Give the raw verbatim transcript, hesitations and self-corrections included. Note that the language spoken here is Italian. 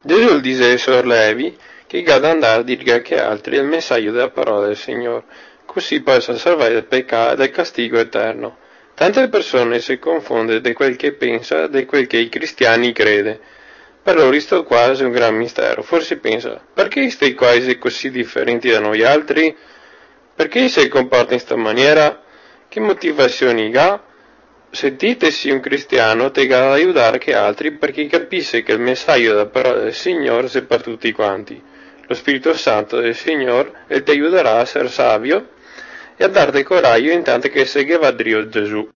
Gesù disse ai sorlevi che ha da andare a dire anche altri il messaggio della parola del Signore, così possa salvare dal peccato e dal castigo eterno. Tante persone si confondono di quel che pensa e di quel che i cristiani crede. Per loro questo quasi è un gran mistero. Forse pensa, perché questi quasi così differenti da noi altri? Perché si comporta in questa maniera? Che motivazioni ha? Sentitesi un cristiano tega ad aiutare anche altri perché capisce che il messaggio della parola del Signore è per tutti quanti. Lo Spirito Santo del Signore ti aiuterà a essere savio e a darti coraggio intanto che seguiva Dio Gesù.